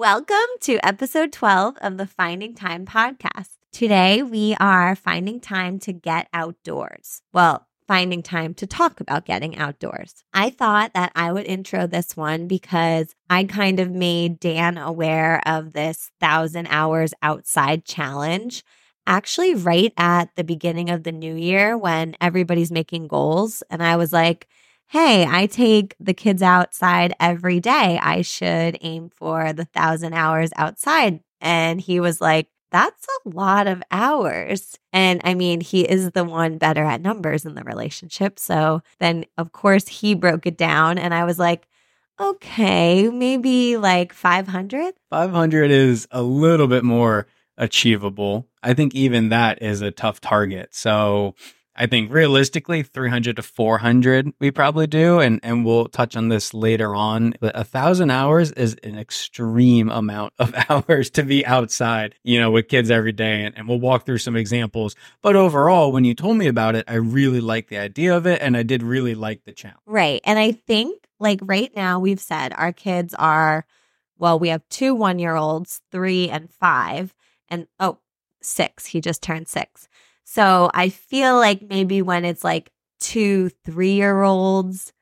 Welcome to episode 12 of the Finding Time podcast. Today, we are finding time to get outdoors. Well, finding time to talk about getting outdoors. I thought that I would intro this one because I kind of made Dan aware of this 1,000 hours outside challenge actually right at the beginning of the new year when everybody's making goals. And I was like, hey, I take the kids outside every day. I should aim for the 1,000 hours outside. And he was like, that's a lot of hours. And I mean, he is the one better at numbers in the relationship. So then, of course, he broke it down. And I was like, okay, maybe like 500. 500 is a little bit more achievable. I think even that is a tough target. So I think realistically 300 to 400 we probably do. And we'll touch on this later on. But 1,000 hours is an extreme amount of hours to be outside, with kids every day. And we'll walk through some examples. But overall, when you told me about it, I really liked the idea of it. And I did really like the challenge. Right. And I think right now we've said our kids are, we have 2 1-year-olds, 3 and 5. And 6. He just turned 6. So I feel like maybe when it's 2 3-year-olds,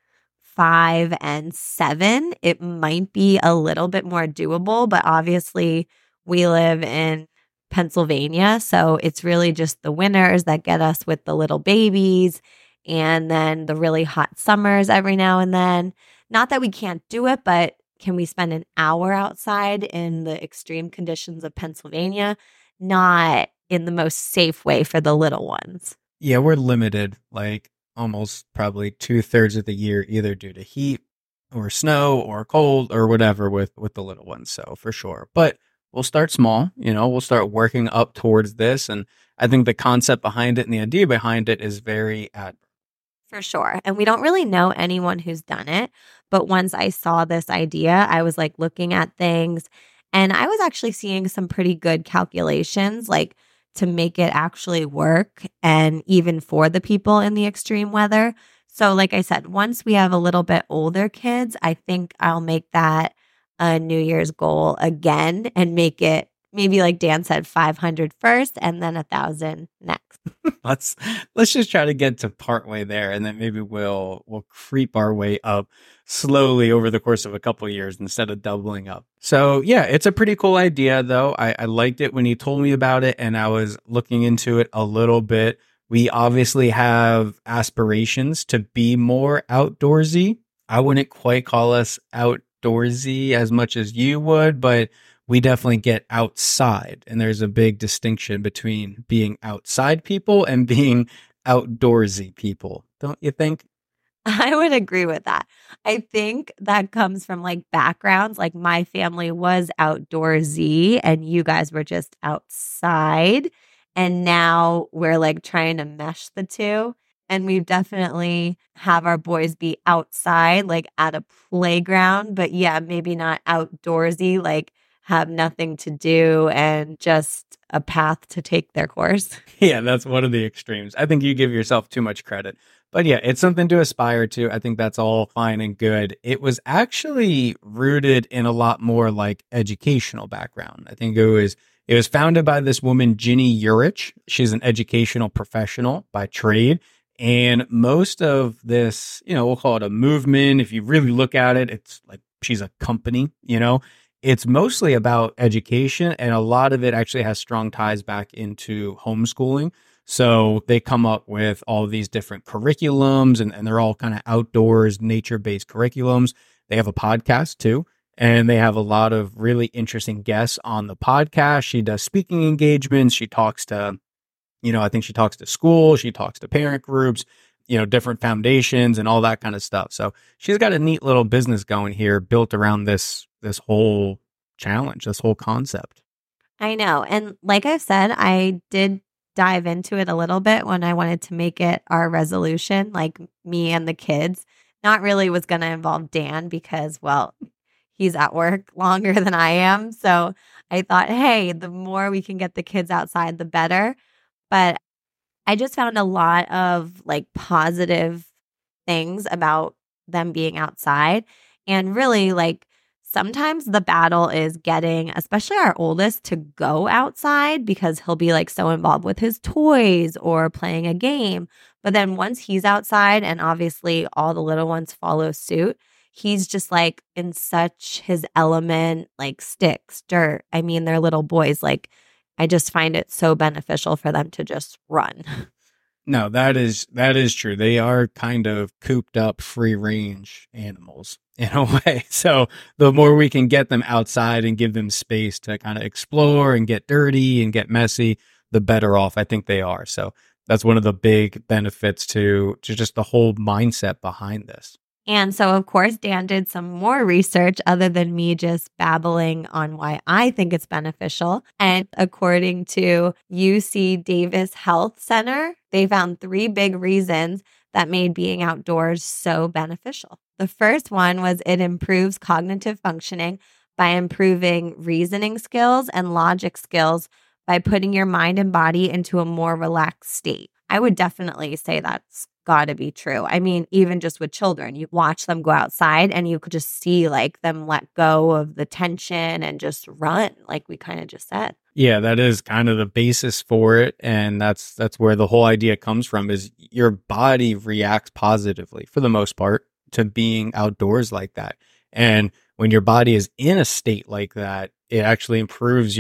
5 and 7, it might be a little bit more doable. But obviously we live in Pennsylvania. So it's really just the winters that get us with the little babies and then the really hot summers every now and then. Not that we can't do it, but can we spend an hour outside in the extreme conditions of Pennsylvania? Not in the most safe way for the little ones. Yeah, we're limited, almost probably 2/3 of the year, either due to heat or snow or cold or whatever with the little ones. So for sure. But we'll start small, we'll start working up towards this. And I think the concept behind it and the idea behind it is very admirable. For sure. And we don't really know anyone who's done it. But once I saw this idea, I was looking at things and I was actually seeing some pretty good calculations, to make it actually work and even for the people in the extreme weather. So like I said, once we have a little bit older kids, I think I'll make that a New Year's goal again and make it maybe like Dan said, 500 first and then 1,000 next. Let's just try to get to partway there, and then maybe we'll creep our way up slowly over the course of a couple of years instead of doubling up. So yeah, it's a pretty cool idea though. I liked it when he told me about it, and I was looking into it a little bit. We obviously have aspirations to be more outdoorsy. I wouldn't quite call us outdoorsy as much as you would, but we definitely get outside. And there's a big distinction between being outside people and being outdoorsy people. Don't you think? I would agree with that. I think that comes from backgrounds. My family was outdoorsy and you guys were just outside. And now we're trying to mesh the two. And we definitely have our boys be outside, at a playground. But yeah, maybe not outdoorsy, have nothing to do and just a path to take their course. Yeah, that's one of the extremes. I think you give yourself too much credit. But yeah, it's something to aspire to. I think that's all fine and good. It was actually rooted in a lot more educational background. I think it was founded by this woman, Ginny Urich. She's an educational professional by trade. And most of this, we'll call it a movement. If you really look at it, it's she's a company, It's mostly about education, and a lot of it actually has strong ties back into homeschooling. So they come up with all these different curriculums, and they're all kind of outdoors, nature-based curriculums. They have a podcast too, and they have a lot of really interesting guests on the podcast. She does speaking engagements. She talks to, I think she talks to schools. She talks to parent groups, different foundations and all that kind of stuff. So she's got a neat little business going here built around this whole challenge, this whole concept. I know. And like I've said, I did dive into it a little bit when I wanted to make it our resolution, me and the kids. Not really was going to involve Dan because, he's at work longer than I am. So I thought, hey, the more we can get the kids outside, the better. But I just found a lot of positive things about them being outside and really sometimes the battle is getting, especially our oldest, to go outside because he'll be like so involved with his toys or playing a game. But then once he's outside and obviously all the little ones follow suit, he's just like in such his element, like sticks, dirt. I mean, they're little boys. Like, I just find it so beneficial for them to just run. No, that is true. They are kind of cooped up, free range animals in a way. So the more we can get them outside and give them space to kind of explore and get dirty and get messy, the better off I think they are. So that's one of the big benefits to just the whole mindset behind this. And so, of course, Dan did some more research other than me just babbling on why I think it's beneficial. And according to UC Davis Health Center, they found 3 big reasons that made being outdoors so beneficial. The first one was it improves cognitive functioning by improving reasoning skills and logic skills by putting your mind and body into a more relaxed state. I would definitely say that's got to be true. I mean, even just with children, you watch them go outside and you could just see like them let go of the tension and just run, like we kind of just said. Yeah, that is kind of the basis for it. And that's where the whole idea comes from, is your body reacts positively for the most part to being outdoors like that. And when your body is in a state like that, it actually improves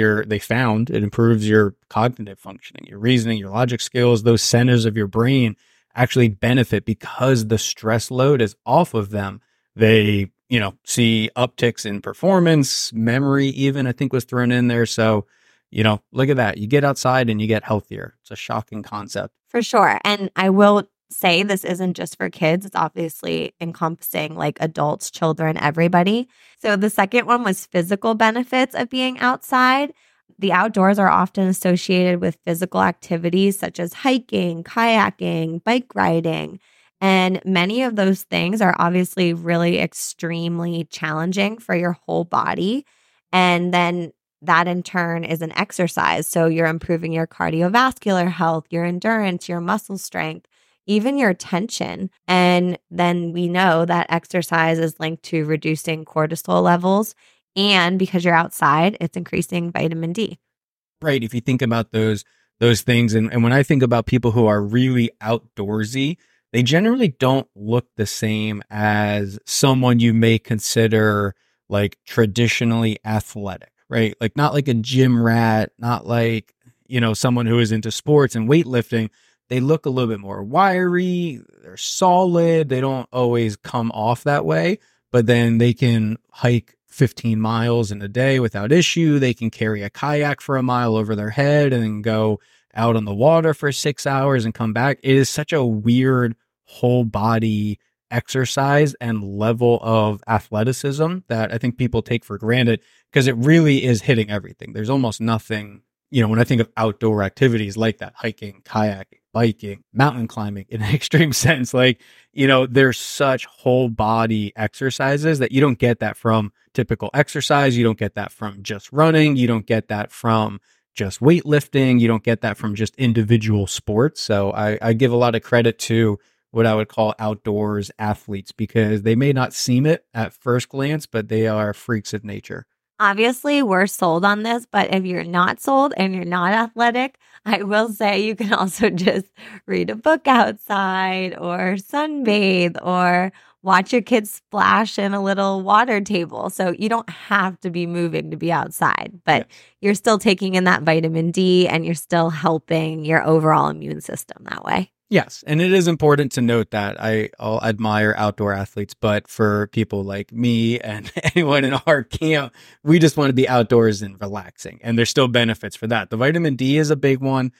it improves your cognitive functioning, your reasoning, your logic skills. Those centers of your brain actually benefit because the stress load is off of them. They, see upticks in performance, memory even, I think was thrown in there. So, look at that. You get outside and you get healthier. It's a shocking concept. For sure. And I will say this isn't just for kids. It's obviously encompassing like adults, children, everybody. So the second one was physical benefits of being outside. The outdoors are often associated with physical activities such as hiking, kayaking, bike riding. And many of those things are obviously really extremely challenging for your whole body. And then that in turn is an exercise. So you're improving your cardiovascular health, your endurance, your muscle strength, even your tension. And then we know that exercise is linked to reducing cortisol levels. And because you're outside, it's increasing vitamin D. Right. If you think about those things, and when I think about people who are really outdoorsy, they generally don't look the same as someone you may consider like traditionally athletic, right? Like not like a gym rat, not like, someone who is into sports and weightlifting. They look a little bit more wiry. They're solid. They don't always come off that way, but then they can hike 15 miles in a day without issue. They can carry a kayak for a mile over their head and then go out on the water for 6 hours and come back. It is such a weird whole body exercise and level of athleticism that I think people take for granted because it really is hitting everything. There's almost nothing, when I think of outdoor activities like that, hiking, kayaking, biking, mountain climbing in an extreme sense, like, there's such whole body exercises that you don't get that from typical exercise. You don't get that from just running. You don't get that from just weightlifting. You don't get that from just individual sports. So I give a lot of credit to what I would call outdoors athletes because they may not seem it at first glance, but they are freaks of nature. Obviously, we're sold on this, but if you're not sold and you're not athletic, I will say you can also just read a book outside or sunbathe or watch your kids splash in a little water table. So you don't have to be moving to be outside, but you're still taking in that vitamin D and you're still helping your overall immune system that way. Yes. And it is important to note that I'll admire outdoor athletes, but for people like me and anyone in our camp, we just want to be outdoors and relaxing. And there's still benefits for that. The vitamin D is a big one.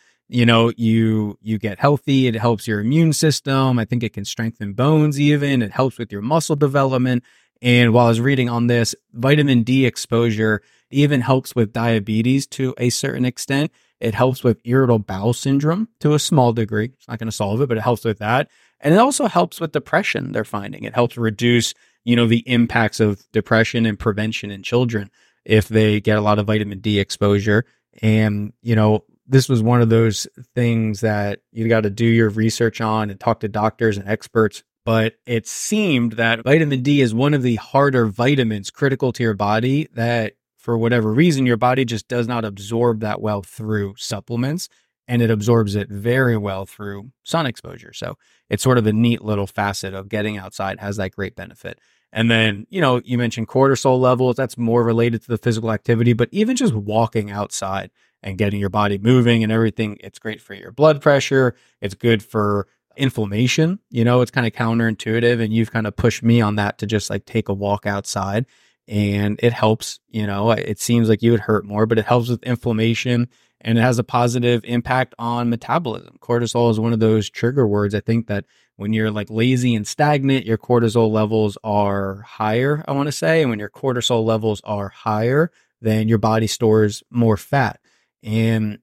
You get healthy. It helps your immune system. I think it can strengthen bones even. It helps with your muscle development. And while I was reading on this, vitamin D exposure even helps with diabetes to a certain extent. It helps with irritable bowel syndrome to a small degree. It's not going to solve it, but it helps with that. And it also helps with depression, they're finding. It helps reduce, the impacts of depression and prevention in children if they get a lot of vitamin D exposure. And, this was one of those things that you got to do your research on and talk to doctors and experts. but it seemed that vitamin D is one of the harder vitamins critical to your body that for whatever reason, your body just does not absorb that well through supplements, and it absorbs it very well through sun exposure. So it's sort of a neat little facet of getting outside, has that great benefit. And then, you mentioned cortisol levels. That's more related to the physical activity, but even just walking outside and getting your body moving and everything, it's great for your blood pressure. It's good for inflammation. It's kind of counterintuitive, and you've kind of pushed me on that to just like take a walk outside, and it helps. It seems like you would hurt more, but it helps with inflammation, and it has a positive impact on metabolism. Cortisol is one of those trigger words. I think that when you're like lazy and stagnant, your cortisol levels are higher, I want to say. And when your cortisol levels are higher, then your body stores more fat. And,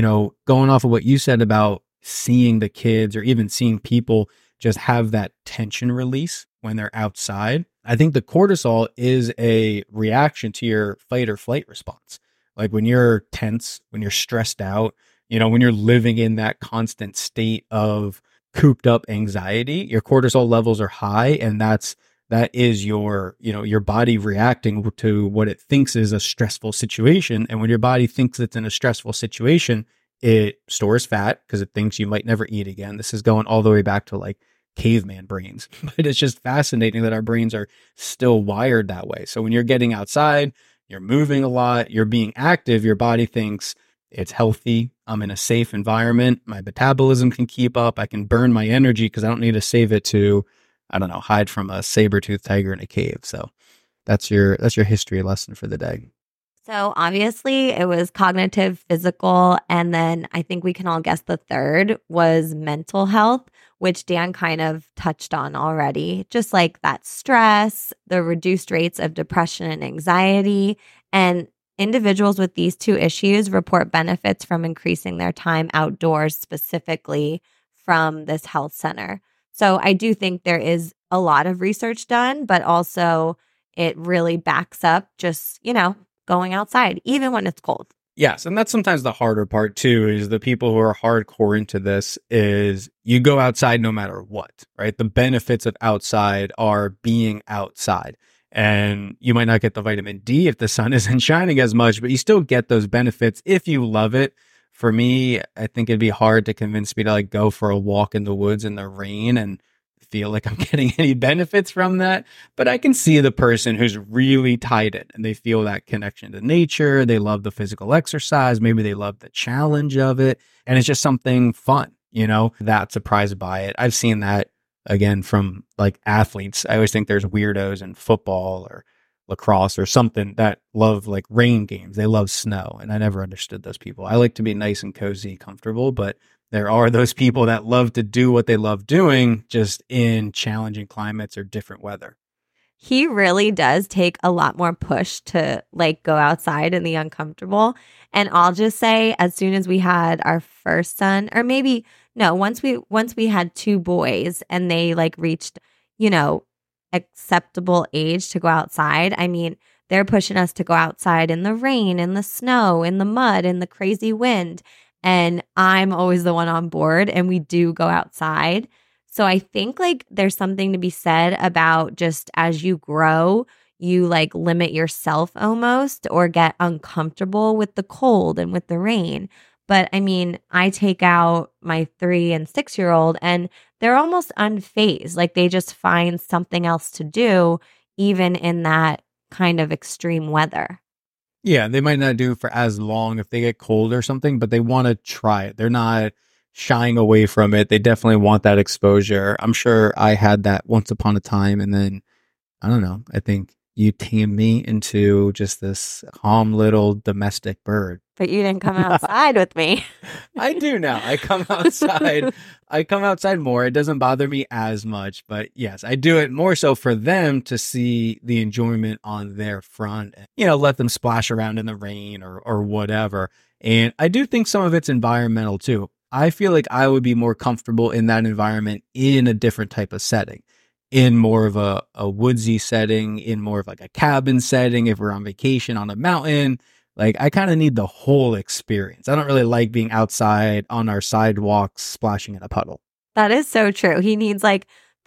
going off of what you said about seeing the kids or even seeing people just have that tension release when they're outside, I think the cortisol is a reaction to your fight or flight response. Like when you're tense, when you're stressed out, when you're living in that constant state of cooped up anxiety, your cortisol levels are high, and that is your body reacting to what it thinks is a stressful situation. And when your body thinks it's in a stressful situation, it stores fat because it thinks you might never eat again. This is going all the way back to like caveman brains, but it's just fascinating that our brains are still wired that way. So when you're getting outside, you're moving a lot, you're being active, your body thinks it's healthy. I'm in a safe environment. My metabolism can keep up. I can burn my energy because I don't need to save it to, I don't know, hide from a saber-toothed tiger in a cave. So that's your history lesson for the day. So obviously it was cognitive, physical, and then I think we can all guess the third was mental health, which Dan kind of touched on already. Just like that stress, the reduced rates of depression and anxiety, and individuals with these two issues report benefits from increasing their time outdoors, specifically from this health center. So I do think there is a lot of research done, but also it really backs up just, going outside, even when it's cold. Yes. And that's sometimes the harder part too, is the people who are hardcore into this is you go outside no matter what, right? The benefits of outside are being outside. And you might not get the vitamin D if the sun isn't shining as much, but you still get those benefits if you love it. For me, I think it'd be hard to convince me to like go for a walk in the woods in the rain and feel like I'm getting any benefits from that. But I can see the person who's really tied in and they feel that connection to nature. They love the physical exercise. Maybe they love the challenge of it. And it's just something fun, that surprised by it. I've seen that again from like athletes. I always think there's weirdos in football or lacrosse or something that love like rain games. They love snow. And I never understood those people. I like to be nice and cozy, comfortable, but there are those people that love to do what they love doing just in challenging climates or different weather. He really does take a lot more push to like go outside in the uncomfortable. And I'll just say, as soon as we had our first son, or maybe no, once we had two boys and they like reached, acceptable age to go outside. I mean, they're pushing us to go outside in the rain, in the snow, in the mud, in the crazy wind. And I'm always the one on board, and we do go outside. So I think like there's something to be said about just as you grow, you like limit yourself almost or get uncomfortable with the cold and with the rain. But I mean, I take out my 3 and 6-year-old and they're almost unfazed. Like they just find something else to do, even in that kind of extreme weather. Yeah, they might not do for as long if they get cold or something, but they want to try it. They're not shying away from it. They definitely want that exposure. I'm sure I had that once upon a time. And then, I don't know, I think you tamed me into just this calm little domestic bird. But you didn't come outside with me. I do now. I come outside. I come outside more. It doesn't bother me as much. But yes, I do it more so for them to see the enjoyment on their front. And, let them splash around in the rain or whatever. And I do think some of it's environmental too. I feel like I would be more comfortable in that environment in a different type of setting. In more of a woodsy setting, in more of like a cabin setting, if we're on vacation on a mountain. Like I kind of need the whole experience. I don't really like being outside on our sidewalks splashing in a puddle. That is so true. He needs like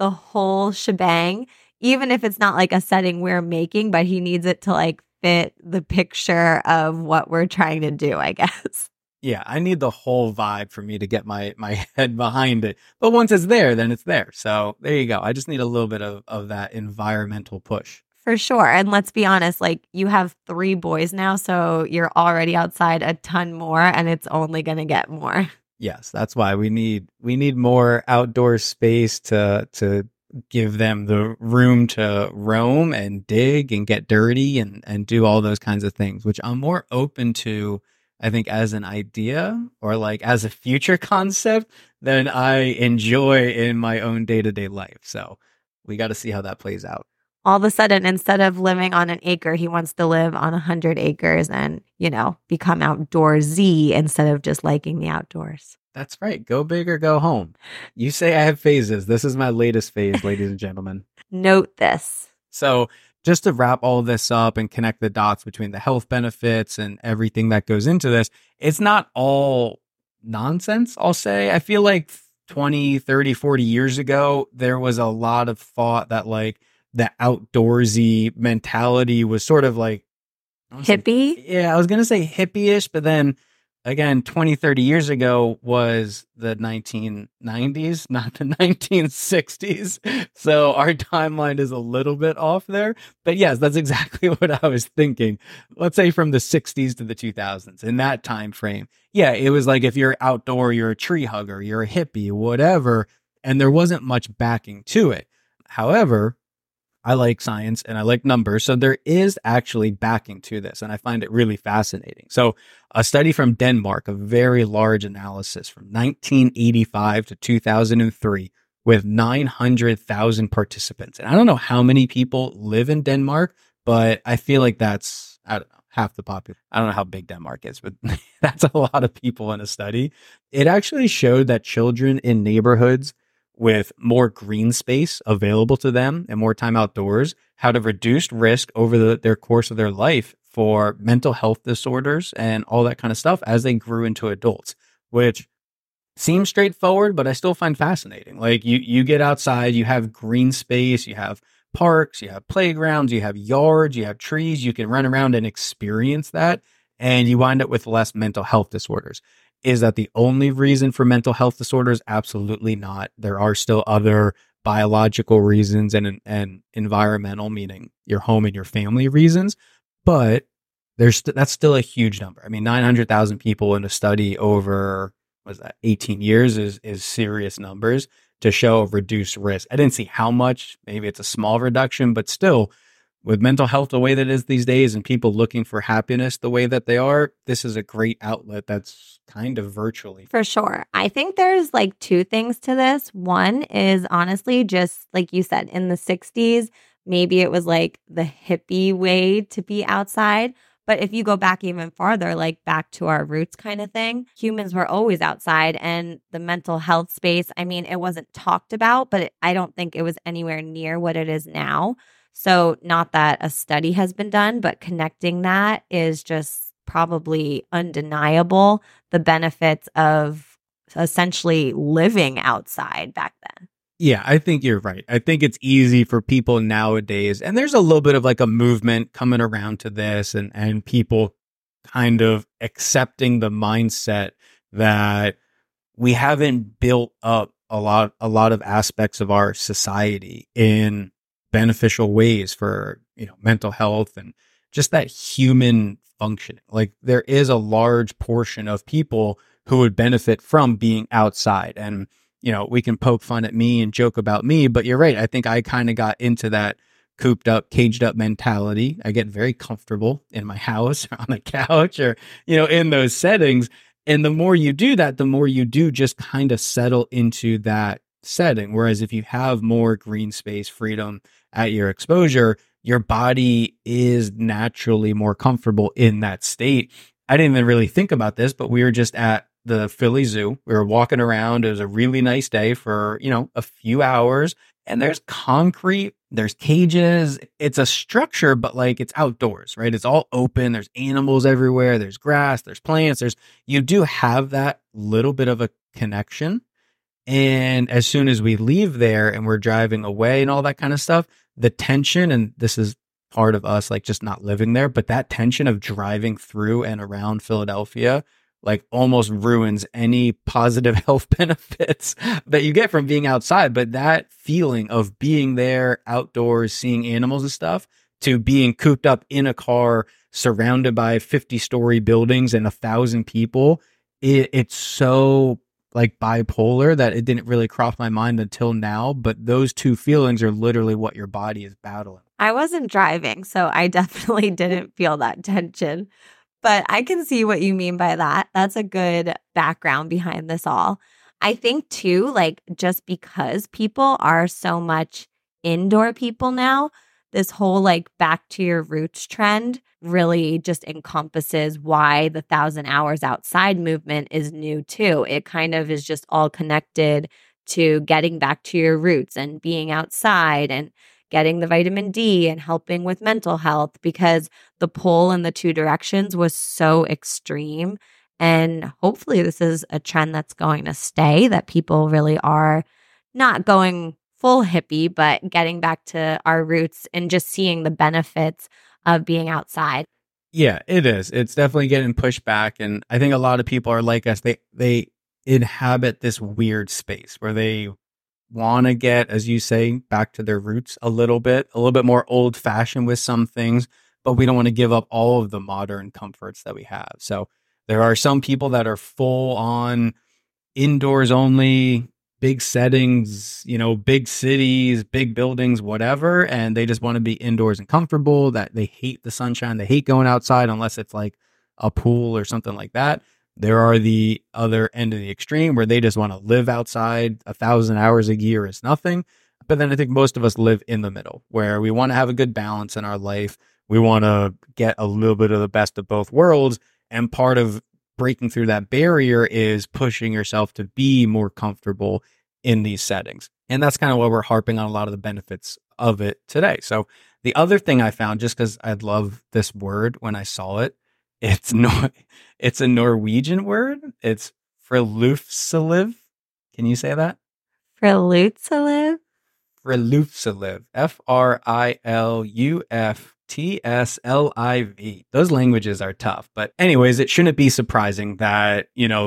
the whole shebang, even if it's not like a setting we're making, but he needs it to like fit the picture of what we're trying to do, I guess. Yeah, I need the whole vibe for me to get my head behind it. But once it's there, then it's there. So there you go. I just need a little bit of that environmental push. For sure. And let's be honest, like you have 3 boys now, so you're already outside a ton more and it's only going to get more. Yes, that's why we need more outdoor space to give them the room to roam and dig and get dirty and do all those kinds of things, which I'm more open to, I think, as an idea or like as a future concept than I enjoy in my own day-to-day life. So we got to see how that plays out. All of a sudden, instead of living on an acre, he wants to live on 100 acres and, become outdoorsy instead of just liking the outdoors. That's right. Go big or go home. You say I have phases. This is my latest phase, ladies and gentlemen. Note this. So just to wrap all this up and connect the dots between the health benefits and everything that goes into this, it's not all nonsense, I'll say. I feel like 20, 30, 40 years ago, there was a lot of thought that like the outdoorsy mentality was sort of like hippie. I was going to say hippie-ish, but then again, 20, 30 years ago was the 1990s, not the 1960s. So our timeline is a little bit off there. But yes, that's exactly what I was thinking. Let's say from the 60s to the 2000s, in that time frame. Yeah, it was like if you're outdoor, you're a tree hugger, you're a hippie, whatever. And there wasn't much backing to it. However, I like science and I like numbers. So there is actually backing to this. And I find it really fascinating. So a study from Denmark, a very large analysis from 1985 to 2003 with 900,000 participants. And I don't know how many people live in Denmark, but I feel like that's, I don't know, half the population. I don't know how big Denmark is, but that's a lot of people in a study. It actually showed that children in neighborhoods with more green space available to them and more time outdoors had a reduced risk over their course of their life for mental health disorders and all that kind of stuff as they grew into adults, which seems straightforward, but I still find fascinating. Like you get outside, you have green space, you have parks, you have playgrounds, you have yards, you have trees, you can run around and experience that, and you wind up with less mental health disorders. Is that the only reason for mental health disorders? Absolutely not. There are still other biological reasons and environmental, meaning your home and your family reasons, but that's still a huge number. I mean, 900,000 people in a study over, 18 years is serious numbers to show a reduced risk. I didn't see how much, maybe it's a small reduction, but still, with mental health the way that it is these days and people looking for happiness the way that they are, this is a great outlet that's kind of virtually. For sure. I think there's like 2 things to this. One is honestly just like you said, in the 60s, maybe it was like the hippie way to be outside. But if you go back even farther, like back to our roots kind of thing, humans were always outside, and the mental health space, I mean, it wasn't talked about, but I don't think it was anywhere near what it is now. So not that a study has been done, but connecting that is just probably undeniable, the benefits of essentially living outside back then. Yeah, I think you're right. I think it's easy for people nowadays, and there's a little bit of like a movement coming around to this and people kind of accepting the mindset that we haven't built up a lot of aspects of our society in beneficial ways for, mental health and just that human functioning. Like there is a large portion of people who would benefit from being outside. And, we can poke fun at me and joke about me, but you're right. I think I kind of got into that cooped up, caged up mentality. I get very comfortable in my house or on the couch or, in those settings. And the more you do that, the more you do just kind of settle into that setting. Whereas if you have more green space, freedom at your exposure, your body is naturally more comfortable in that state. I didn't even really think about this, but we were just at the Philly Zoo. We were walking around. It was a really nice day for, a few hours, and there's concrete, there's cages. It's a structure, but like it's outdoors, right? It's all open. There's animals everywhere. There's grass, there's plants. You do have that little bit of a connection. And as soon as we leave there and we're driving away and all that kind of stuff, the tension, and this is part of us like just not living there, but that tension of driving through and around Philadelphia like almost ruins any positive health benefits that you get from being outside. But that feeling of being there outdoors, seeing animals and stuff, to being cooped up in a car surrounded by 50-story buildings and 1,000 people, it's so like bipolar that it didn't really cross my mind until now. But those two feelings are literally what your body is battling. I wasn't driving, so I definitely didn't feel that tension. But I can see what you mean by that. That's a good background behind this all. I think too, like just because people are so much indoor people now, this whole like back to your roots trend really just encompasses why the 1,000 hours outside movement is new too. It kind of is just all connected to getting back to your roots and being outside and getting the vitamin D and helping with mental health, because the pull in the two directions was so extreme. And hopefully this is a trend that's going to stay, that people really are not going full hippie, but getting back to our roots and just seeing the benefits of being outside. Yeah, it is. It's definitely getting pushed back. And I think a lot of people are like us. They inhabit this weird space where they want to get, as you say, back to their roots a little bit more old fashioned with some things, but we don't want to give up all of the modern comforts that we have. So there are some people that are full on indoors only, big settings, big cities, big buildings, whatever. And they just want to be indoors and comfortable, that they hate the sunshine. They hate going outside unless it's like a pool or something like that. There are the other end of the extreme where they just want to live outside. 1,000 hours a year is nothing. But then I think most of us live in the middle, where we want to have a good balance in our life. We want to get a little bit of the best of both worlds. And part of breaking through that barrier is pushing yourself to be more comfortable in these settings. And that's kind of why we're harping on a lot of the benefits of it today. So the other thing I found, just because I love this word when I saw it, it's a Norwegian word. It's friluftsliv. Can you say that? Friluftsliv? Friluftsliv. Friluftsliv. Those languages are tough. But anyways, it shouldn't be surprising that,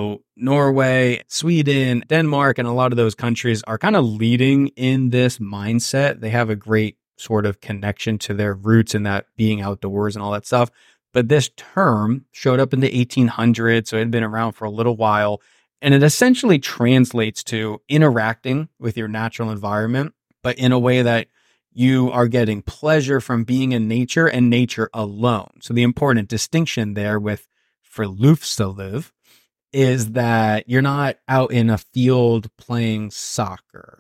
Norway, Sweden, Denmark, and a lot of those countries are kind of leading in this mindset. They have a great sort of connection to their roots and that being outdoors and all that stuff. But this term showed up in the 1800s, so it had been around for a little while. And it essentially translates to interacting with your natural environment, but in a way that you are getting pleasure from being in nature and nature alone. So the important distinction there with friluftsliv is that you're not out in a field playing soccer,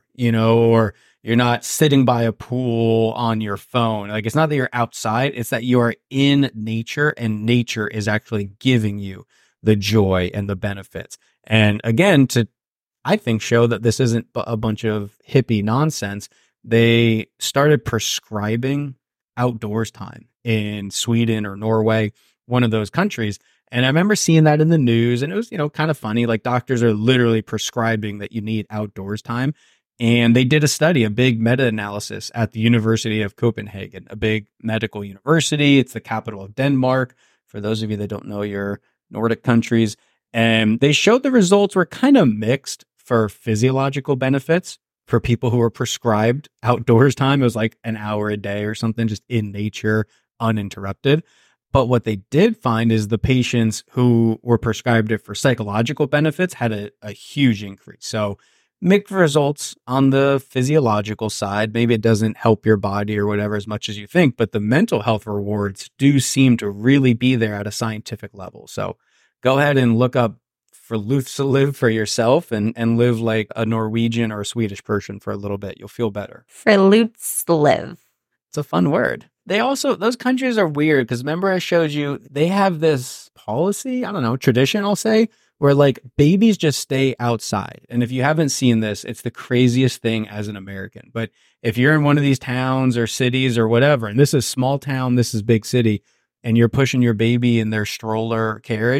or you're not sitting by a pool on your phone. Like, it's not that you're outside, it's that you are in nature, and nature is actually giving you the joy and the benefits. And again, to, I think, show that this isn't a bunch of hippie nonsense, they started prescribing outdoors time in Sweden or Norway, one of those countries. And I remember seeing that in the news, and it was, kind of funny. Like, doctors are literally prescribing that you need outdoors time. And they did a study, a big meta-analysis at the University of Copenhagen, a big medical university. It's the capital of Denmark, for those of you that don't know your Nordic countries. And they showed the results were kind of mixed for physiological benefits for people who were prescribed outdoors time. It was like an hour a day or something, just in nature, uninterrupted. But what they did find is the patients who were prescribed it for psychological benefits had a huge increase. So mixed results on the physiological side. Maybe it doesn't help your body or whatever as much as you think, but the mental health rewards do seem to really be there at a scientific level. So go ahead and look up friluftsliv for yourself and live like a Norwegian or a Swedish person for a little bit. You'll feel better. Friluftsliv. It's a fun word. They also, those countries are weird because remember I showed you, they have this policy, I don't know, tradition, I'll say, where like babies just stay outside. And if you haven't seen this, it's the craziest thing as an American. But if you're in one of these towns or cities or whatever, and this is small town, this is big city, and you're pushing your baby in their stroller carriage,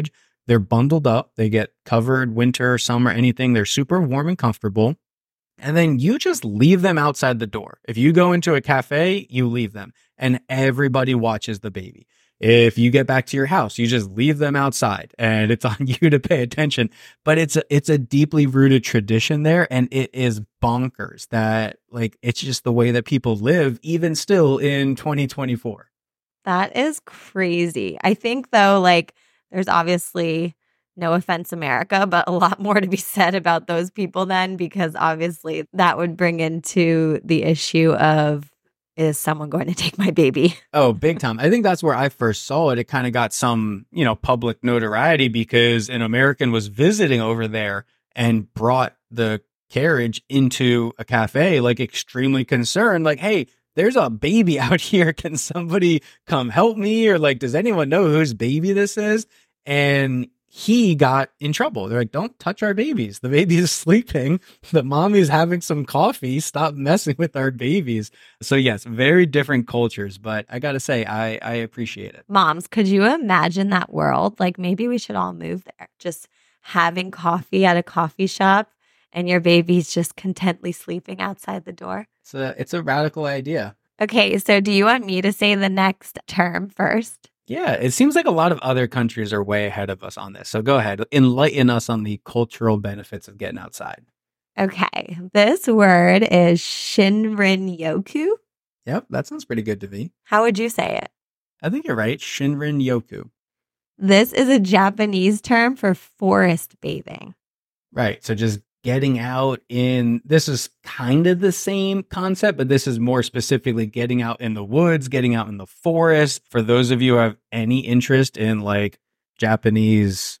They're bundled up. They get covered winter, summer, anything. They're super warm and comfortable. And then you just leave them outside the door. If you go into a cafe, you leave them and everybody watches the baby. If you get back to your house, you just leave them outside and it's on you to pay attention. But it's a deeply rooted tradition there. And it is bonkers that like, it's just the way that people live, even still in 2024. That is crazy. I think though, like there's obviously, no offense, America, but a lot more to be said about those people then, because obviously that would bring into the issue of, is someone going to take my baby? Oh, big time. I think that's where I first saw it. It kind of got some, public notoriety because an American was visiting over there and brought the carriage into a cafe, like extremely concerned, like, hey, there's a baby out here. Can somebody come help me? Or like, does anyone know whose baby this is? And he got in trouble. They're like, don't touch our babies. The baby is sleeping. The mommy's having some coffee. Stop messing with our babies. So yes, very different cultures, but I got to say, I appreciate it. Moms, could you imagine that world? Like maybe we should all move there. Just having coffee at a coffee shop and your baby's just contently sleeping outside the door. It's a radical idea. Okay, so do you want me to say the next term first? Yeah, it seems like a lot of other countries are way ahead of us on this. So go ahead, enlighten us on the cultural benefits of getting outside. Okay, this word is Shinrin-yoku. Yep, that sounds pretty good to me. How would you say it? I think you're right, Shinrin-yoku. This is a Japanese term for forest bathing. Right, so just getting out this is kind of the same concept, but this is more specifically getting out in the woods, getting out in the forest. For those of you who have any interest in like Japanese,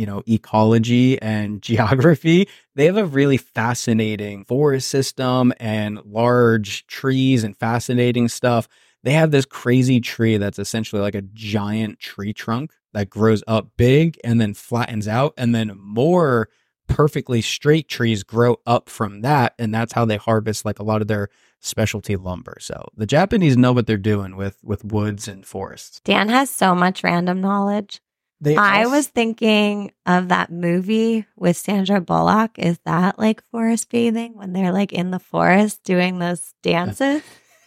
ecology and geography, they have a really fascinating forest system and large trees and fascinating stuff. They have this crazy tree that's essentially like a giant tree trunk that grows up big and then flattens out, and then more perfectly straight trees grow up from that, and that's how they harvest like a lot of their specialty lumber. So the Japanese know what they're doing with woods and forests. Dan has so much random knowledge. I was thinking of that movie with Sandra Bullock. Is that like forest bathing when they're like in the forest doing those dances?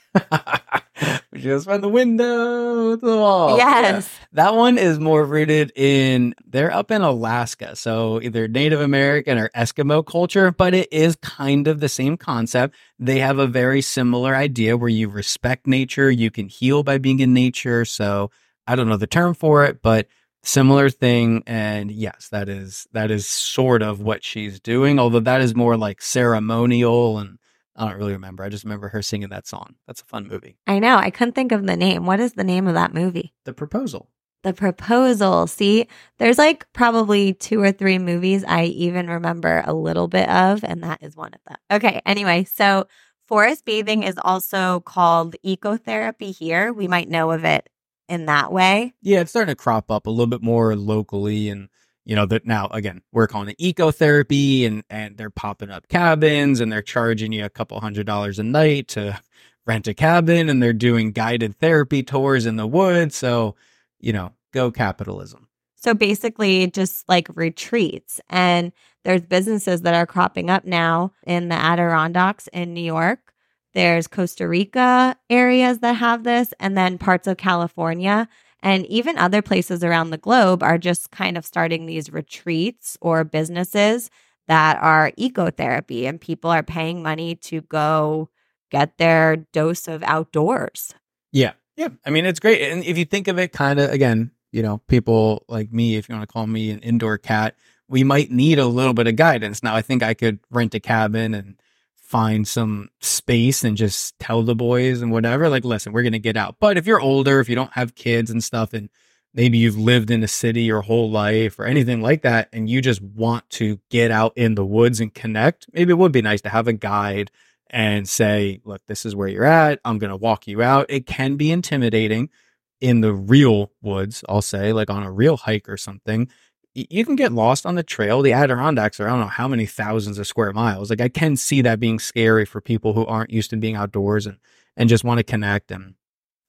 Just by the window to the wall. Yes. Yeah. That one is more rooted they're up in Alaska. So either Native American or Eskimo culture, but it is kind of the same concept. They have a very similar idea where you respect nature. You can heal by being in nature. So I don't know the term for it, but similar thing. And yes, that is sort of what she's doing. Although that is more like ceremonial, and I don't really remember. I just remember her singing that song. That's a fun movie. I know. I couldn't think of the name. What is the name of that movie? The Proposal. The Proposal. See, there's like probably 2 or 3 movies I even remember a little bit of, and that is one of them. Okay. Anyway, so forest bathing is also called ecotherapy here. We might know of it in that way. Yeah, it's starting to crop up a little bit more locally, and that now, again, we're calling it ecotherapy, and they're popping up cabins, and they're charging you a couple $100 a night to rent a cabin, and they're doing guided therapy tours in the woods. So, go capitalism. So basically just like retreats, and there's businesses that are cropping up now in the Adirondacks in New York. There's Costa Rica areas that have this, and then parts of California. And even other places around the globe are just kind of starting these retreats or businesses that are ecotherapy, and people are paying money to go get their dose of outdoors. Yeah. Yeah. I mean, it's great. And if you think of it kind of, again, people like me, if you want to call me an indoor cat, we might need a little bit of guidance. Now, I think I could rent a cabin and find some space and just tell the boys and whatever, like, listen, we're going to get out. But if you're older, if you don't have kids and stuff, and maybe you've lived in a city your whole life or anything like that, and you just want to get out in the woods and connect, maybe it would be nice to have a guide and say, look, this is where you're at. I'm going to walk you out. It can be intimidating in the real woods, I'll say, like on a real hike or something. You can get lost on the trail. The Adirondacks are, I don't know how many thousands of square miles. Like, I can see that being scary for people who aren't used to being outdoors and just want to connect. And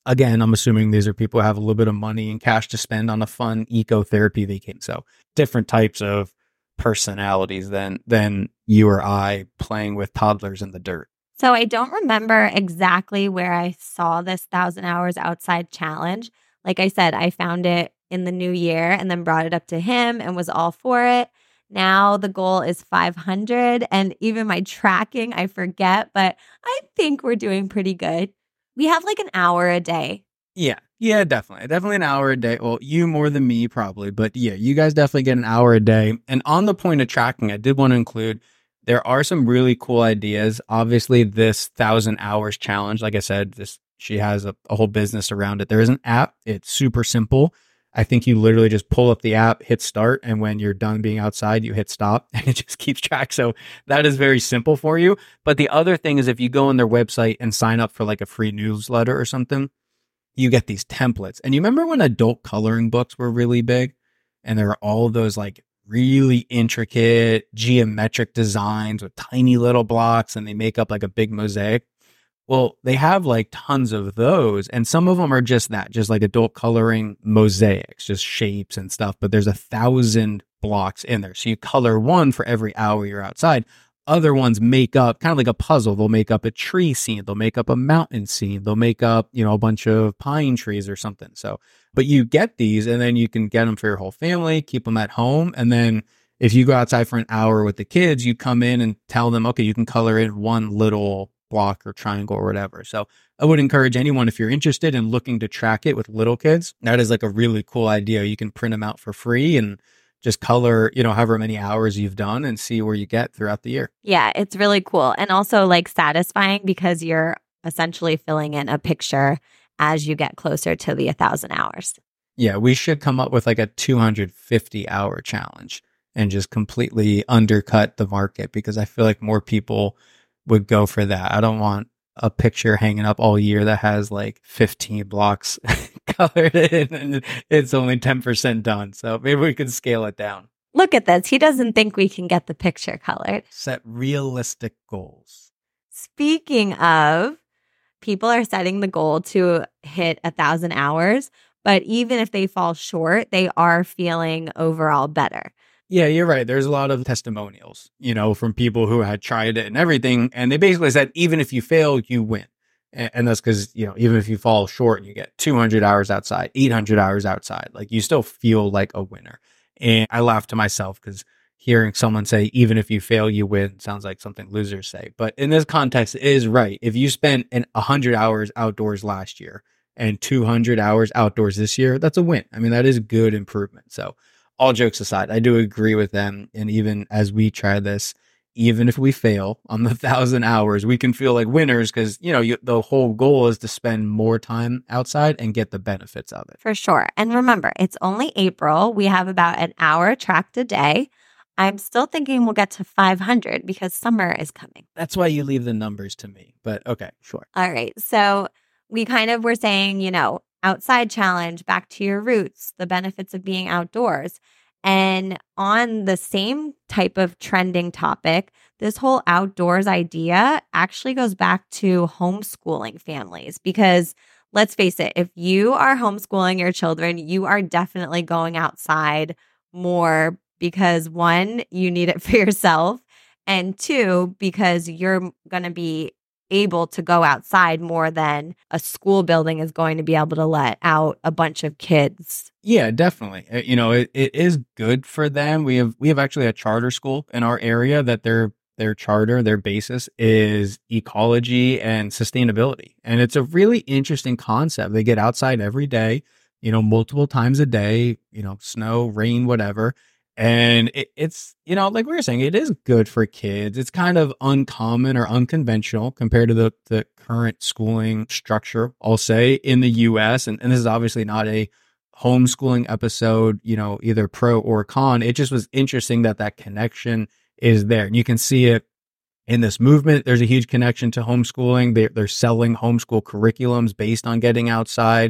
Again, I'm assuming these are people who have a little bit of money and cash to spend on a fun eco-therapy vacation. So different types of personalities than you or I playing with toddlers in the dirt. So I don't remember exactly where I saw this 1,000 hours outside challenge. Like I said, I found it in the new year and then brought it up to him and was all for it. Now the goal is 500, and even my tracking, I forget, but I think we're doing pretty good. We have like an hour a day. Yeah, definitely. Definitely an hour a day. Well, you more than me probably, but yeah, you guys definitely get an hour a day. And on the point of tracking, I did want to include there are some really cool ideas. Obviously, this 1,000 hours challenge, like I said, she has a whole business around it. There is an app. It's super simple. I think you literally just pull up the app, hit start, and when you're done being outside, you hit stop, and it just keeps track. So that is very simple for you. But the other thing is if you go on their website and sign up for like a free newsletter or something, you get these templates. And you remember when adult coloring books were really big? And there were all those like really intricate geometric designs with tiny little blocks, and they make up like a big mosaic. Well, they have like tons of those, and some of them are just that, just like adult coloring mosaics, just shapes and stuff. But there's 1,000 blocks in there. So you color one for every hour you're outside. Other ones make up kind of like a puzzle. They'll make up a tree scene. They'll make up a mountain scene. They'll make up, a bunch of pine trees or something. So, but you get these and then you can get them for your whole family, keep them at home. And then if you go outside for an hour with the kids, you come in and tell them, okay, you can color in one little block or triangle or whatever. So I would encourage anyone, if you're interested in looking to track it with little kids, that is like a really cool idea. You can print them out for free and just color, however many hours you've done and see where you get throughout the year. Yeah, it's really cool. And also like satisfying because you're essentially filling in a picture as you get closer to the 1,000 hours. Yeah, we should come up with like a 250-hour challenge and just completely undercut the market, because I feel like more people would go for that. I don't want a picture hanging up all year that has like 15 blocks colored in and it's only 10% done. So maybe we could scale it down. Look at this. He doesn't think we can get the picture colored. Set realistic goals. Speaking of, people are setting the goal to hit 1,000 hours, but even if they fall short, they are feeling overall better. Yeah, you're right. There's a lot of testimonials, from people who had tried it and everything. And they basically said, even if you fail, you win. And that's because, even if you fall short and you get 200 hours outside, 800 hours outside, like you still feel like a winner. And I laugh to myself because hearing someone say, even if you fail, you win, sounds like something losers say. But in this context, it is right. If you spent 100 hours outdoors last year and 200 hours outdoors this year, that's a win. I mean, that is good improvement. So all jokes aside, I do agree with them. And even as we try this, even if we fail on the 1,000 hours, we can feel like winners because, the whole goal is to spend more time outside and get the benefits of it. For sure. And remember, it's only April. We have about an hour tracked a day. I'm still thinking we'll get to 500 because summer is coming. That's why you leave the numbers to me. But okay, sure. All right. So we kind of were saying, outside challenge, back to your roots, the benefits of being outdoors. And on the same type of trending topic, this whole outdoors idea actually goes back to homeschooling families, because let's face it, if you are homeschooling your children, you are definitely going outside more because one, you need it for yourself, and two, because you're going to be able to go outside more than a school building is going to be able to let out a bunch of kids. Yeah, definitely. It is good for them. We have actually a charter school in our area that their charter, their basis is ecology and sustainability. And it's a really interesting concept. They get outside every day, multiple times a day, snow, rain, whatever. And it's, like we were saying, it is good for kids. It's kind of uncommon or unconventional compared to the current schooling structure, I'll say, in the US. And this is obviously not a homeschooling episode, either pro or con. It just was interesting that connection is there. And you can see it in this movement. There's a huge connection to homeschooling. They're selling homeschool curriculums based on getting outside.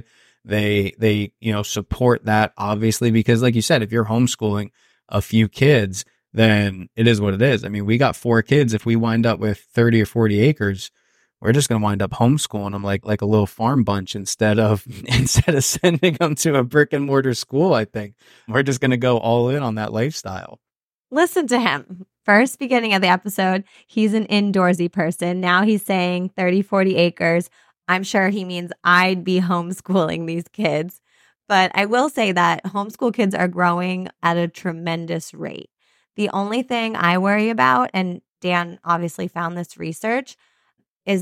They support that, obviously, because like you said, if you're homeschooling a few kids, then it is what it is. I mean, we got 4 kids. If we wind up with 30 or 40 acres, we're just going to wind up homeschooling them like a little farm bunch instead of sending them to a brick and mortar school. I think we're just going to go all in on that lifestyle. Listen to him. First beginning of the episode, he's an indoorsy person. Now he's saying 30, 40 acres. I'm sure he means I'd be homeschooling these kids. But I will say that homeschool kids are growing at a tremendous rate. The only thing I worry about, and Dan obviously found this research, is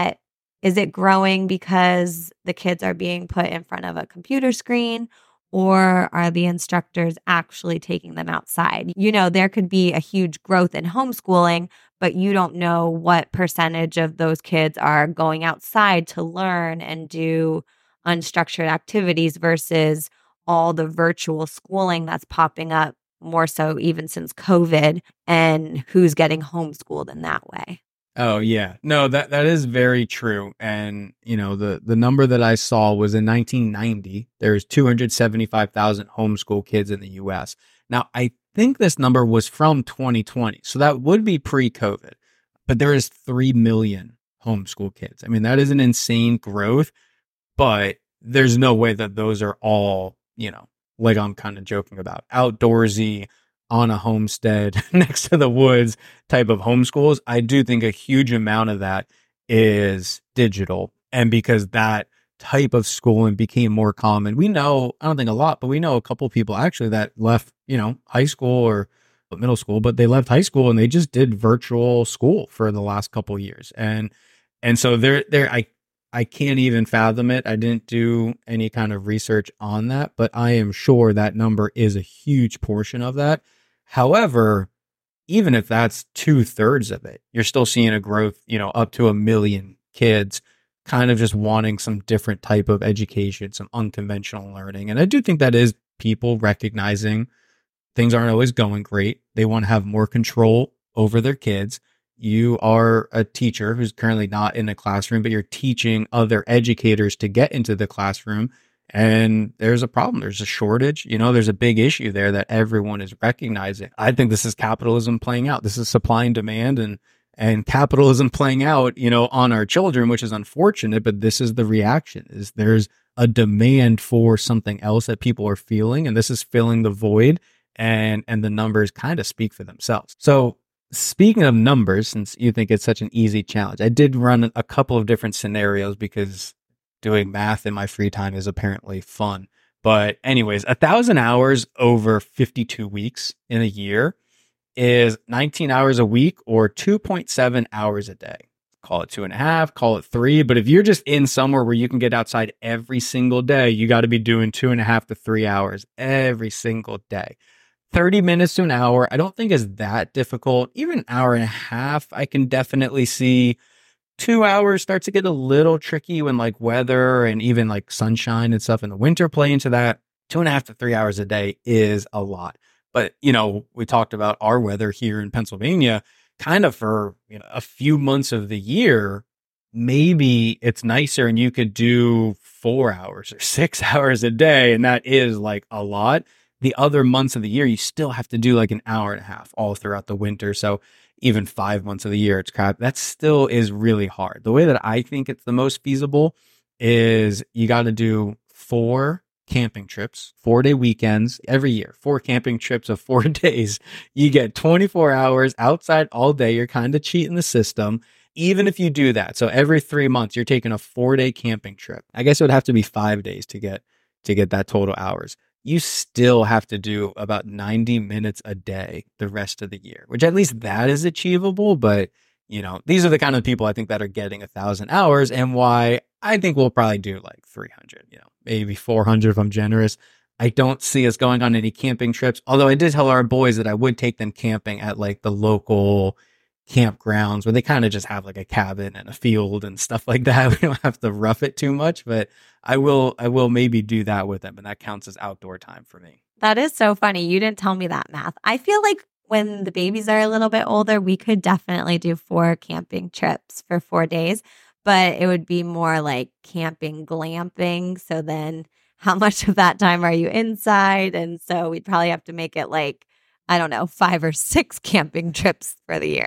it growing because the kids are being put in front of a computer screen, or are the instructors actually taking them outside? You know, there could be a huge growth in homeschooling, but you don't know what percentage of those kids are going outside to learn and do unstructured activities versus all the virtual schooling that's popping up more so even since COVID, and who's getting homeschooled in that way. Oh yeah. No, that is very true. And you know, the number that I saw was in 1990, there's 275,000 homeschool kids in the US. Now, I think this number was from 2020. So that would be pre-COVID. But there is 3 million homeschool kids. I mean, that is an insane growth, but there's no way that those are all, you know, like I'm kind of joking about, outdoorsy, on a homestead next to the woods type of homeschools. I do think a huge amount of that is digital. And because that type of schooling became more common, we know, I don't think a lot, but we know a couple of people actually that left, you know, high school or middle school, but they left high school and they just did virtual school for the last couple of years. And so I can't even fathom it. I didn't do any kind of research on that, but I am sure that number is a huge portion of that. However, even if that's 2/3 of it, you're still seeing a growth, you know, up to 1 million kids kind of just wanting some different type of education, some unconventional learning. And I do think that is people recognizing things aren't always going great. They want to have more control over their kids. You are a teacher who's currently not in a classroom, but you're teaching other educators to get into the classroom. And there's a problem. There's a shortage. You know, there's a big issue there that everyone is recognizing. I think this is capitalism playing out. This is supply and demand and capitalism playing out, you know, on our children, which is unfortunate, but this is the reaction. Is there's a demand for something else that people are feeling, and this is filling the void, and the numbers kind of speak for themselves. So speaking of numbers, since you think it's such an easy challenge, I did run a couple of different scenarios because doing math in my free time is apparently fun. But anyways, 1,000 hours over 52 weeks in a year is 19 hours a week or 2.7 hours a day. Call it 2.5, call it 3. But if you're just in somewhere where you can get outside every single day, you got to be doing 2.5 to 3 hours every single day. 30 minutes to an hour, I don't think is that difficult. Even an hour and a half, I can definitely see. 2 hours starts to get a little tricky when like weather and even like sunshine and stuff in the winter play into that. 2.5 to 3 hours a day is a lot. But, you know, we talked about our weather here in Pennsylvania kind of for, you know, a few months of the year. Maybe it's nicer and you could do 4 hours or 6 hours a day. And that is like a lot. The other months of the year, you still have to do like an hour and a half all throughout the winter. So even 5 months of the year, it's crap. That still is really hard. The way that I think it's the most feasible is you got to do 4 camping trips, 4-day weekends every year, 4 camping trips of 4 days. You get 24 hours outside all day. You're kind of cheating the system. Even if you do that. So every 3 months, you're taking a 4-day camping trip. I guess it would have to be 5 days to get that total hours. You still have to do about 90 minutes a day the rest of the year, which at least that is achievable. But, you know, these are the kind of people I think that are getting 1,000 hours, and why I think we'll probably do like 300, you know, maybe 400 if I'm generous. I don't see us going on any camping trips, although I did tell our boys that I would take them camping at like the local campgrounds where they kind of just have like a cabin and a field and stuff like that. We don't have to rough it too much, but I will maybe do that with them, and that counts as outdoor time for me. That is so funny. You didn't tell me that, Math. I feel like when the babies are a little bit older, we could definitely do 4 camping trips for 4 days, but it would be more like camping, glamping. So then how much of that time are you inside? And so we'd probably have to make it like, I don't know, 5 or 6 camping trips for the year.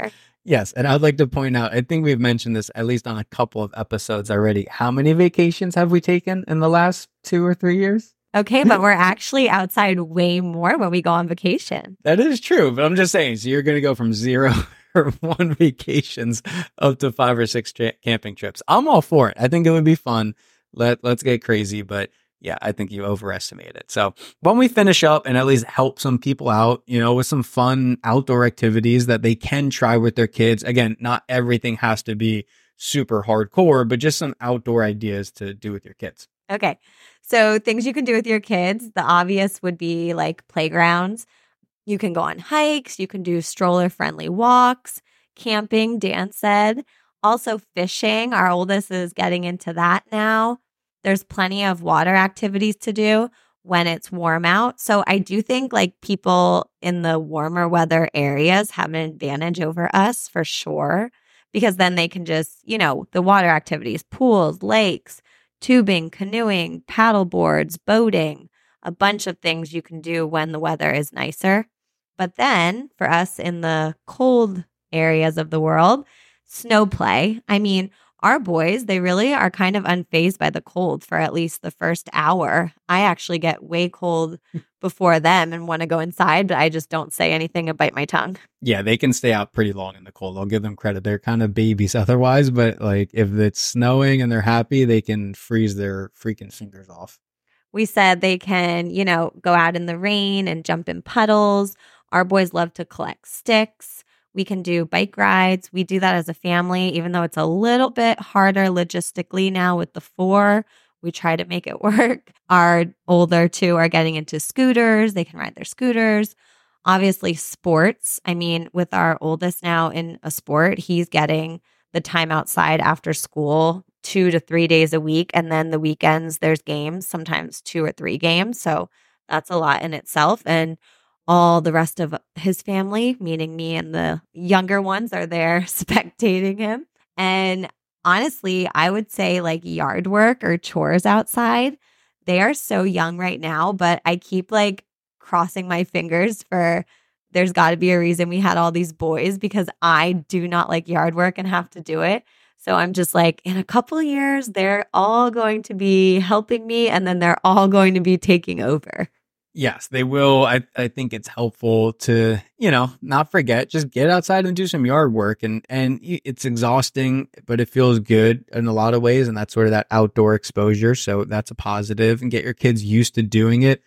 Yes, and I'd like to point out, I think we've mentioned this at least on a couple of episodes already. How many vacations have we taken in the last 2 or 3 years? Okay, but we're actually outside way more when we go on vacation. That is true, but I'm just saying, so you're going to go from 0 or 1 vacations up to 5 or 6 camping trips. I'm all for it. I think it would be fun. Let's get crazy, but yeah, I think you overestimate it. So when we finish up and at least help some people out, with some fun outdoor activities that they can try with their kids. Again, not everything has to be super hardcore, but just some outdoor ideas to do with your kids. Okay. So things you can do with your kids, the obvious would be like playgrounds. You can go on hikes. You can do stroller-friendly walks, camping, Dan said. Also fishing. Our oldest is getting into that now. There's plenty of water activities to do when it's warm out. So I do think like people in the warmer weather areas have an advantage over us for sure, because then they can just, the water activities, pools, lakes, tubing, canoeing, paddle boards, boating, a bunch of things you can do when the weather is nicer. But then for us in the cold areas of the world, snow play. I mean, our boys, they really are kind of unfazed by the cold for at least the first hour. I actually get way cold before them and want to go inside, but I just don't say anything and bite my tongue. Yeah, they can stay out pretty long in the cold. I'll give them credit. They're kind of babies otherwise, but like if it's snowing and they're happy, they can freeze their freaking fingers off. We said they can, go out in the rain and jump in puddles. Our boys love to collect sticks. We can do bike rides. We do that as a family, even though it's a little bit harder logistically now with the 4. We try to make it work. Our older 2 are getting into scooters. They can ride their scooters. Obviously, sports. I mean, with our oldest now in a sport, he's getting the time outside after school 2 to 3 days a week. And then the weekends, there's games, sometimes 2 or 3 games. So that's a lot in itself. And all the rest of his family, meaning me and the younger ones, are there spectating him. And honestly, I would say like yard work or chores outside, they are so young right now, but I keep like crossing my fingers for there's got to be a reason we had all these boys, because I do not like yard work and have to do it. So I'm just like, in a couple of years, they're all going to be helping me and then they're all going to be taking over. Yes, they will. I think it's helpful to, not forget, just get outside and do some yard work. And it's exhausting, but it feels good in a lot of ways. And that's sort of that outdoor exposure. So that's a positive, and get your kids used to doing it.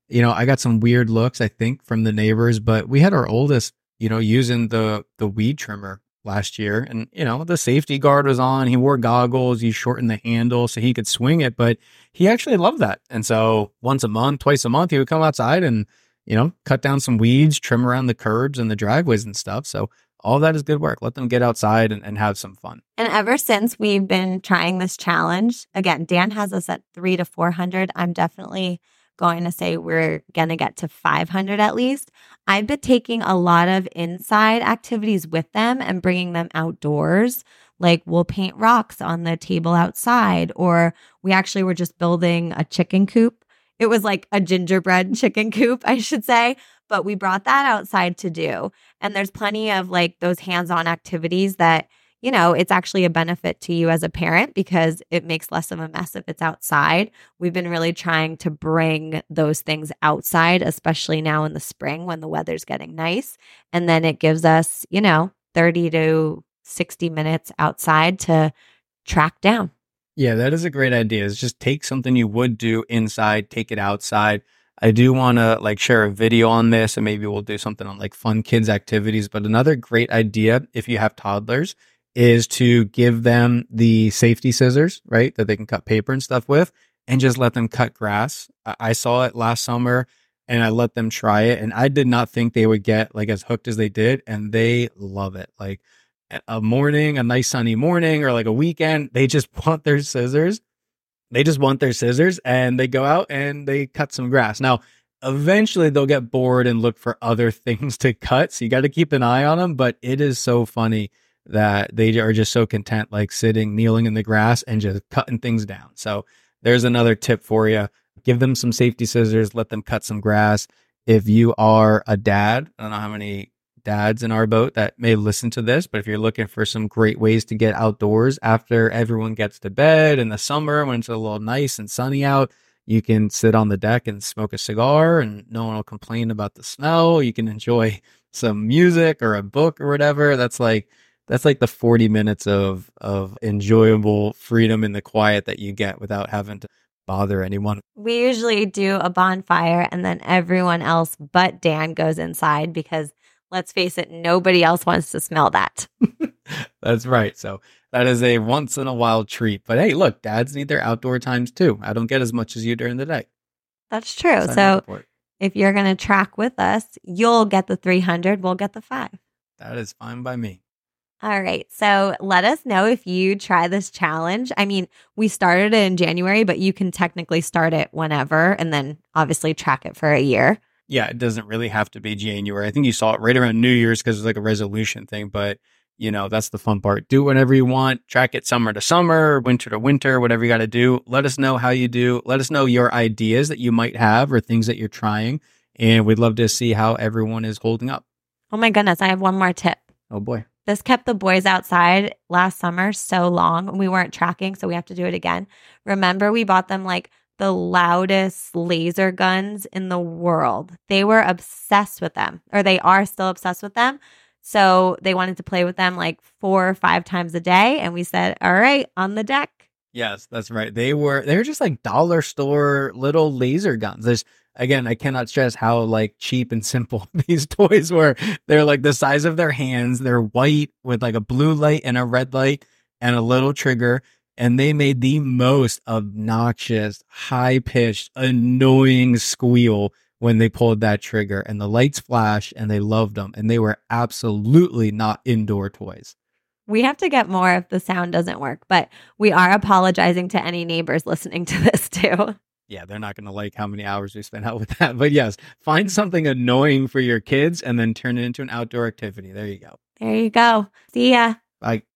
I got some weird looks, I think, from the neighbors, but we had our oldest, using the weed trimmer last year, and the safety guard was on. He wore goggles. He shortened the handle so he could swing it, but he actually loved that. And so once a month, twice a month, he would come outside and cut down some weeds, trim around the curbs and the driveways and stuff. So all that is good work. Let them get outside and have some fun. And ever since we've been trying this challenge, again, Dan has us at 300 to 400. I'm definitely going to say we're going to get to 500 at least. I've been taking a lot of inside activities with them and bringing them outdoors. Like we'll paint rocks on the table outside, or we actually were just building a chicken coop. It was like a gingerbread chicken coop, I should say, but we brought that outside to do. And there's plenty of like those hands-on activities that, it's actually a benefit to you as a parent because it makes less of a mess if it's outside. We've been really trying to bring those things outside, especially now in the spring when the weather's getting nice. And then it gives us, 30 to 60 minutes outside to track down. Yeah, that is a great idea. Is just take something you would do inside, take it outside. I do want to like share a video on this, and maybe we'll do something on like fun kids activities. But another great idea, if you have toddlers, is to give them the safety scissors, right? That they can cut paper and stuff with, and just let them cut grass. I saw it last summer and I let them try it, and I did not think they would get like as hooked as they did. And they love it. Like a nice sunny morning or like a weekend, they just want their scissors. And they go out and they cut some grass. Now, eventually they'll get bored and look for other things to cut. So you got to keep an eye on them, but it is so funny that they are just so content, like sitting, kneeling in the grass and just cutting things down. So there's another tip for you. Give them some safety scissors, let them cut some grass. If you are a dad, I don't know how many dads in our boat that may listen to this, but if you're looking for some great ways to get outdoors after everyone gets to bed in the summer when it's a little nice and sunny out, you can sit on the deck and smoke a cigar and no one will complain about the smell. You can enjoy some music or a book or whatever. That's like the 40 minutes of enjoyable freedom in the quiet that you get without having to bother anyone. We usually do a bonfire and then everyone else but Dan goes inside because let's face it, nobody else wants to smell that. That's right. So that is a once in a while treat. But hey, look, dads need their outdoor times too. I don't get as much as you during the day. That's true. So if you're going to track with us, you'll get the 300, we'll get the 5. That is fine by me. All right. So let us know if you try this challenge. I mean, we started it in January, but you can technically start it whenever and then obviously track it for a year. Yeah, it doesn't really have to be January. I think you saw it right around New Year's because it's like a resolution thing. But, you know, that's the fun part. Do whatever you want. Track it summer to summer, winter to winter, whatever you got to do. Let us know how you do. Let us know your ideas that you might have or things that you're trying. And we'd love to see how everyone is holding up. Oh my goodness. I have one more tip. Oh boy. This kept the boys outside last summer so long. We weren't tracking, so we have to do it again. Remember, we bought them like the loudest laser guns in the world. They were obsessed with them, or they are still obsessed with them. So they wanted to play with them like 4 or 5 times a day. And we said, all right, on the deck. Yes, that's right. They were just like dollar store little laser guns. Again, I cannot stress how like cheap and simple these toys were. They're like the size of their hands. They're white with like a blue light and a red light and a little trigger. And they made the most obnoxious, high-pitched, annoying squeal when they pulled that trigger. And the lights flashed and they loved them. And they were absolutely not indoor toys. We have to get more if the sound doesn't work. But we are apologizing to any neighbors listening to this too. Yeah, they're not going to like how many hours we spent out with that. But yes, find something annoying for your kids and then turn it into an outdoor activity. There you go. There you go. See ya. Bye.